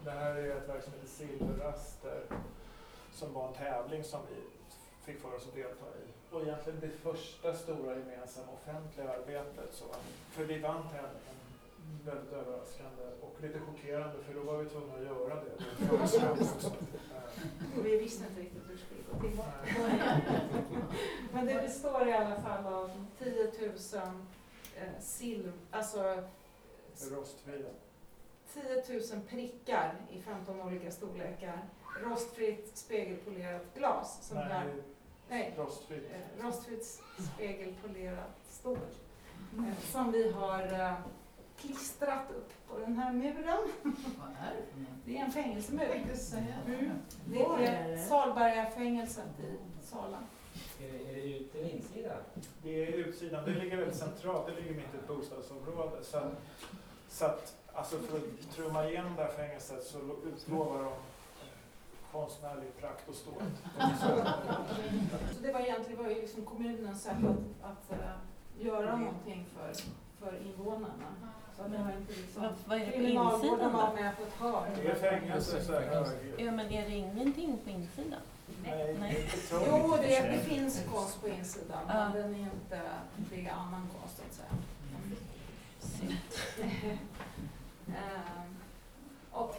Det här är ett verk som heter Silverraster som var en tävling som vi fick för oss att delta i. Och egentligen det första stora gemensamma offentliga arbetet. Så, för vi vann tävlingen väldigt överraskande och lite chockerande för då var vi tvungna att göra det. Vi visste inte riktigt hur det skulle gå till. Men det består i alla fall av 10 000 rostfria. 10 000 prickar i 15 olika storlekar. Rostfritt spegelpolerat glas. Som rostfritt spegelpolerat stål. Som vi har klistrat upp på den här muren. Vad är det för något? Det är en fängelsemur. Det Var är Salbergafängelset i Sala. Är det ut till insidan? Det är utsidan. Det ligger väldigt centralt. Det ligger mitt i ett bostadsområde. Så att alltså för att trumma igenom det här fängelset så utlovar de konstnärlig prakt och stål. Så det var ju liksom kommunens sätt att göra någonting för invånarna. Så att det var inte liksom vad är det på kriminalvården insidan var då? med på ett hörn. Det är fängelse så här. Ja, men är det ingenting på insidan? Nej. Jo, det finns konst på insidan, men den är inte, det är annan konst att säga. Och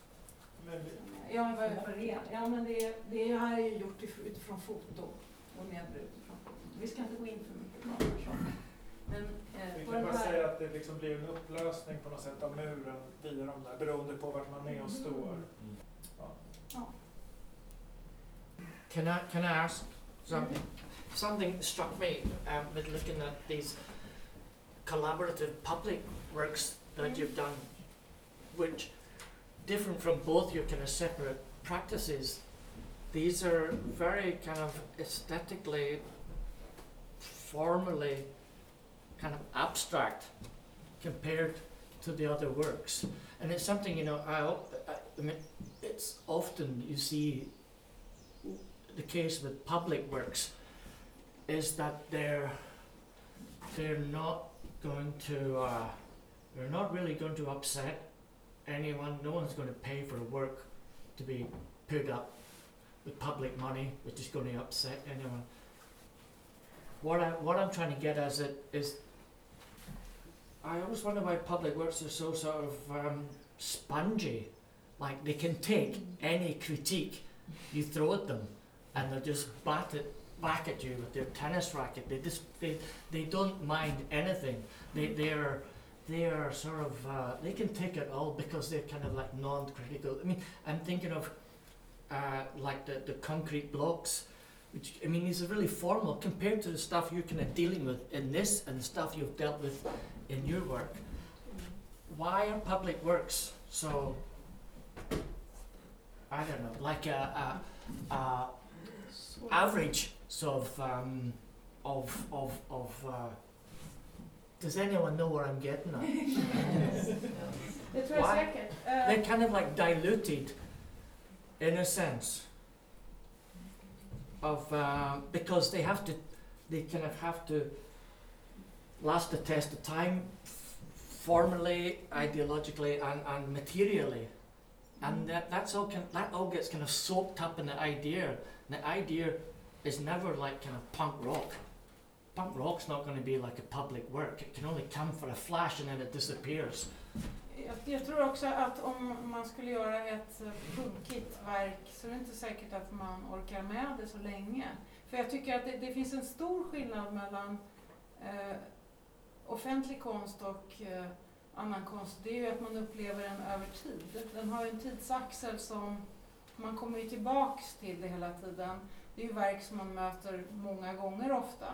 vad är det? Ja, men det här är ju gjort utifrån foto och nedbrutet från foto. Vi ska inte gå in för mycket på den här. Men vi kan bara säga att det liksom blir en upplösning på något sätt av muren via de där, beroende på vart man är och står. Ja. Can I ask something? Something struck me with looking at these collaborative public works that you've done, which different from both your kind of separate practices. These are very kind of aesthetically, formally, kind of abstract compared to the other works. And it's something, I mean, it's often you see the case with public works is that they're not going to, they're not really going to upset anyone. No one's going to pay for a work to be put up with public money, which is going to upset anyone. What I'm trying to get at is I always wonder why public works are so sort of spongy. Like they can take any critique you throw at them, and they'll just bat it back at you with their tennis racket. They don't mind anything. They are sort of they can take it all because they're kind of like non-critical. I mean, I'm thinking of like the concrete blocks, which I mean these are really formal compared to the stuff you're kind of dealing with in this and the stuff you've dealt with in your work. Why are public works so, I don't know, like a average sort of does anyone know where I'm getting at? Det tror jag säkert. They're kind of like diluted in a sense of because they kind of have to last the test of time formally, ideologically and materially. And that all gets kind of soaked up in the idea. And the idea is never like kind of punk rock. Punk rock's not going to be like a public work. It can only come for a flash and then it disappears. Jag tror också att om man skulle göra ett punkigt verk så är det inte säkert att man orkar med det så länge. För jag tycker att det finns en stor skillnad mellan offentlig konst och annan konst. Det är ju att man upplever den över tid. Den har ju en tidsaxel som man kommer ju tillbaks till det hela tiden. Det är ju verk som man möter många gånger ofta.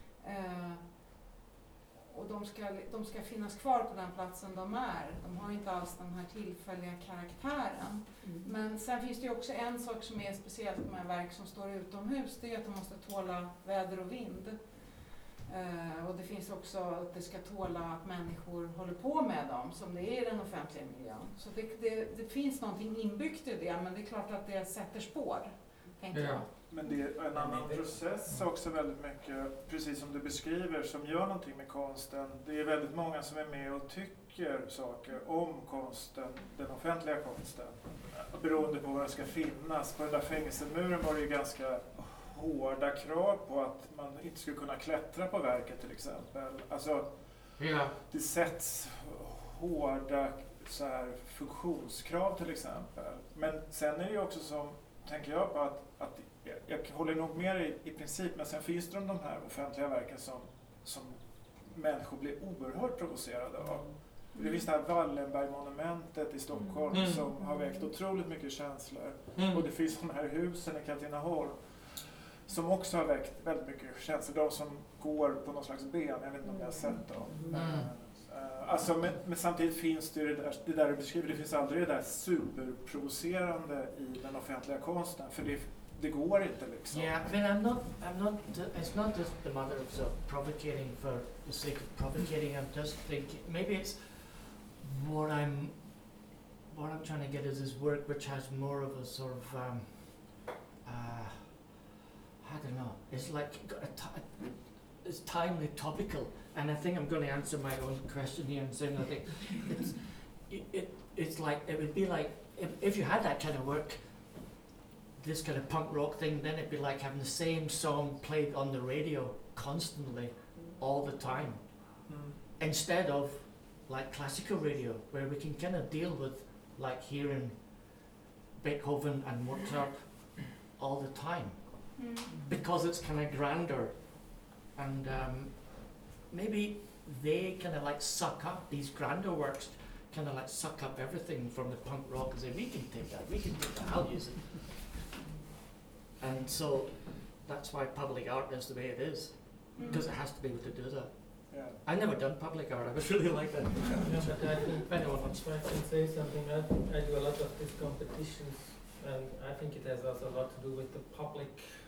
Och de ska finnas kvar på den platsen de är. De har inte alls den här tillfälliga karaktären. Men sen finns det ju också en sak som är speciellt med verk som står utomhus. Det är att de måste tåla väder och vind. Och det finns också att det ska tåla att människor håller på med dem som det är i den offentliga miljön. Så det finns någonting inbyggt i det, men det är klart att det sätter spår, tänker jag. Men det är en annan process också väldigt mycket, precis som du beskriver, som gör någonting med konsten. Det är väldigt många som är med och tycker tycker saker om konsten, den offentliga konsten. Beroende på var det ska finnas. På den där fängelsemuren var det ju ganska hårda krav på att man inte skulle kunna klättra på verket till exempel. Alltså, det sätts hårda så här, funktionskrav till exempel. Men sen är det ju också som, tänker jag på att jag håller nog med i princip, men sen finns det de här offentliga verken som människor blir oerhört provocerade av. Det finns det här Wallenberg-monumentet i Stockholm som har väckt otroligt mycket känslor. Och det finns de här husen i Katrineholm som också har väckt väldigt mycket känslor. De som går på någon slags ben, jag vet inte om jag har sett dem. Alltså, men samtidigt finns det det där du beskriver, det finns aldrig det där superprovocerande i den offentliga konsten. För det går inte liksom. Yeah, I mean, it's not just the matter of sort of provocating for the sake of provocating. I'm just thinking, maybe it's what I'm trying to get is this work which has more of a sort of, I don't know, it's like, it's timely, topical, and I think I'm going to answer my own question here and saying I think it's like, it would be like, if you had that kind of work, this kind of punk rock thing, then it'd be like having the same song played on the radio constantly, all the time. Instead of like classical radio, where we can kind of deal with like hearing Beethoven and Mozart all the time, because it's kind of grander, and maybe they kind of like suck up these grander works, kind of like suck up everything from the punk rock and say we can take that, I'll use it. And so that's why public art is the way it is, because it has to be able to do that. Yeah. I never done public art, I was really like that. Yeah, but I think if I can say something, I do a lot of these competitions, and I think it has also a lot to do with the public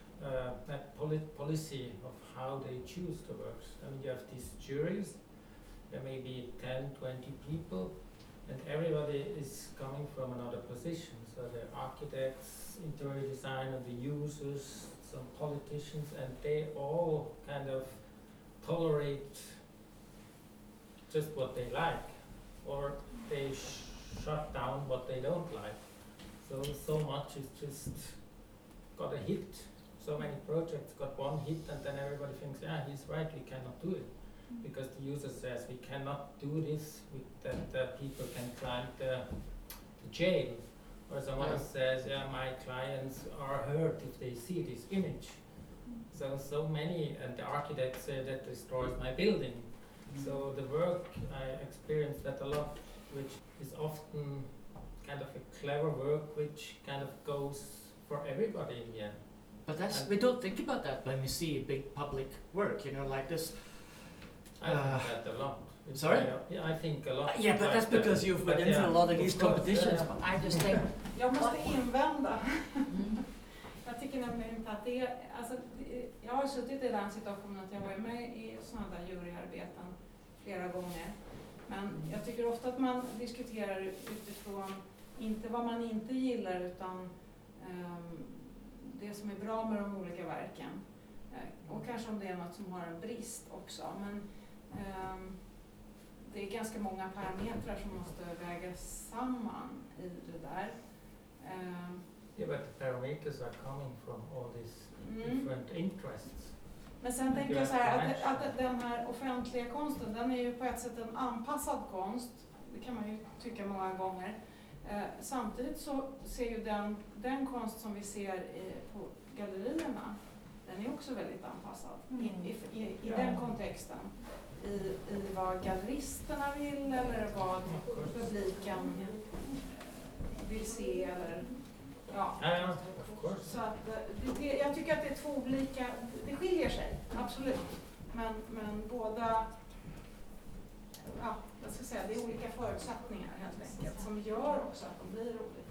policy of how they choose the works. I mean, you have these juries, there may be 10, 20 people, and everybody is coming from another position. So the architects, interior designer, the users, some politicians, and they all kind of tolerate just what they like, or they shut down what they don't like. So much is just got a hit. So many projects got one hit, and then everybody thinks, yeah, he's right, we cannot do it. Because the user says we cannot do this, that people can climb the jail. Or someone else says, yeah, my clients are hurt if they see this image. So many, and the architect said that destroys my building. So the work, I experienced that a lot, which is often kind of a clever work, which kind of goes for everybody in the end. But that's, we don't think about that when we see big public work, you know, like this. I think that a lot. Sorry? Yeah, I think a lot. Yeah, but that's because you've been into a lot of these competitions. But I just think. Jag måste invända. Jag tycker nämligen inte att det är, alltså, jag har suttit i den situationen att jag var med i sådana där juryarbeten flera gånger. Men jag tycker ofta att man diskuterar utifrån inte vad man inte gillar, utan det som är bra med de olika verken. Och kanske om det är något som har en brist också. Men det är ganska många parametrar som måste vägas samman i det där. Yeah, but the parameters are coming from all these different interests. Men sen tänker jag så här att den här offentliga konsten, den är ju på ett sätt en anpassad konst. Det kan man ju tycka många gånger. Samtidigt så ser ju den konst som vi ser på gallerierna, den är också väldigt anpassad i den kontexten. I vad galleristerna vill eller vad publiken vill se eller så att jag tycker att det är två olika, det skiljer sig absolut, men båda, jag ska säga, det är olika förutsättningar helt enkelt som gör också att de blir olika.